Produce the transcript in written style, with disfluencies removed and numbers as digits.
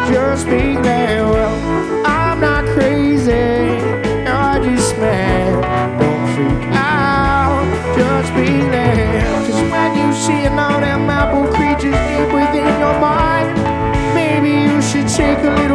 just be glad. Well, I'm not crazy, you're just mad. Don't freak out, just be glad. Cause when you see all them apple creatures deep within your mind, maybe you should take a little